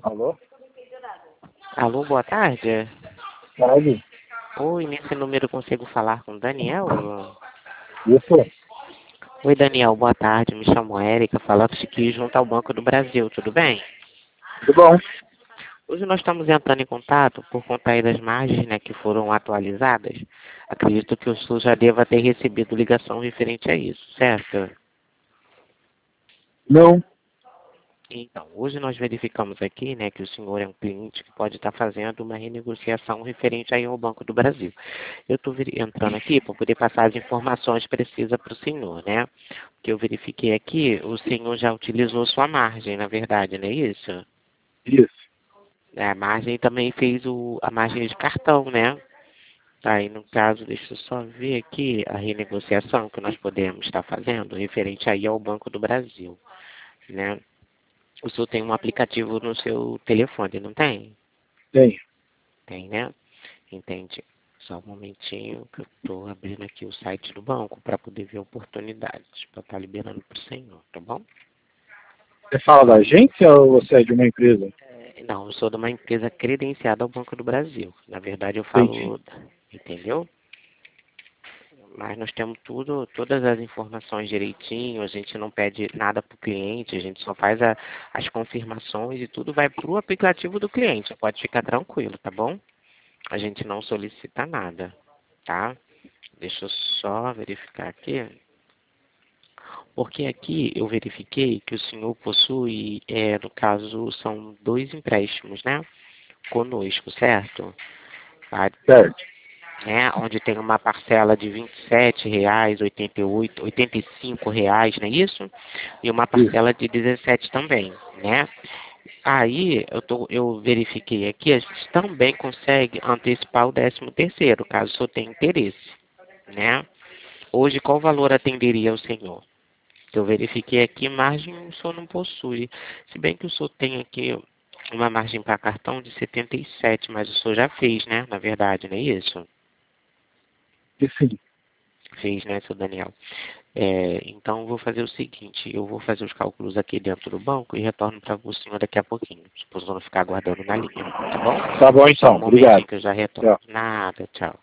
Alô? Alô, boa tarde. Tarde. Oi, nesse número eu consigo falar com o Daniel? Isso? Oi, Daniel, boa tarde. Me chamo Érica, falando aqui junto ao Banco do Brasil, tudo bem? Tudo bom? Hoje nós estamos entrando em contato por conta aí das margens, né, que foram atualizadas. Acredito que o senhor já deva ter recebido ligação referente a isso, certo? Não. Então, hoje nós verificamos aqui, né, que o senhor é um cliente que pode estar fazendo uma renegociação referente aí ao Banco do Brasil. Eu estou entrando aqui para poder passar as informações precisas para o senhor, né? Porque eu verifiquei aqui, o senhor já utilizou sua margem, na verdade, não é isso? Isso. A margem também fez a margem de cartão, né? Tá, aí no caso, deixa eu só ver aqui a renegociação que nós podemos estar fazendo referente aí ao Banco do Brasil, né? O senhor tem um aplicativo no seu telefone, não tem? Tem. Tem, né? Entendi. Só um momentinho que eu estou abrindo aqui o site do banco para poder ver oportunidades, para estar liberando para o senhor, tá bom? Você fala da agência ou você é de uma empresa? Não, eu sou de uma empresa credenciada ao Banco do Brasil. Na verdade, eu Entendi. falo, entendeu? Mas nós temos tudo, todas as informações direitinho, a gente não pede nada para o cliente, a gente só faz as confirmações e tudo vai para o aplicativo do cliente. Pode ficar tranquilo, tá bom? A gente não solicita nada, tá? Deixa eu só verificar aqui. Porque aqui eu verifiquei que o senhor possui, no caso, são 2 empréstimos, né? Conosco, certo? Tá? Certo. Onde tem uma parcela de R$ 27,88, R$ 85, não é isso? E uma Isso. parcela de 17 também, né? Aí eu verifiquei aqui, a gente também consegue antecipar o 13º, caso o senhor tenha interesse, né? Hoje, qual valor atenderia ao senhor? Eu verifiquei aqui, margem o senhor não possui. Se bem que o senhor tem aqui uma margem para cartão de 77, mas o senhor já fez, né? Na verdade, não é isso? E sim. Fez, né, seu Daniel? Então, eu vou fazer o seguinte, eu vou fazer os cálculos aqui dentro do banco e retorno para o senhor daqui a pouquinho. Se o senhor não ficar aguardando na linha, tá bom? Tá bom Só um então. momentinho Obrigado. que eu já retorno. Tchau. Nada, tchau.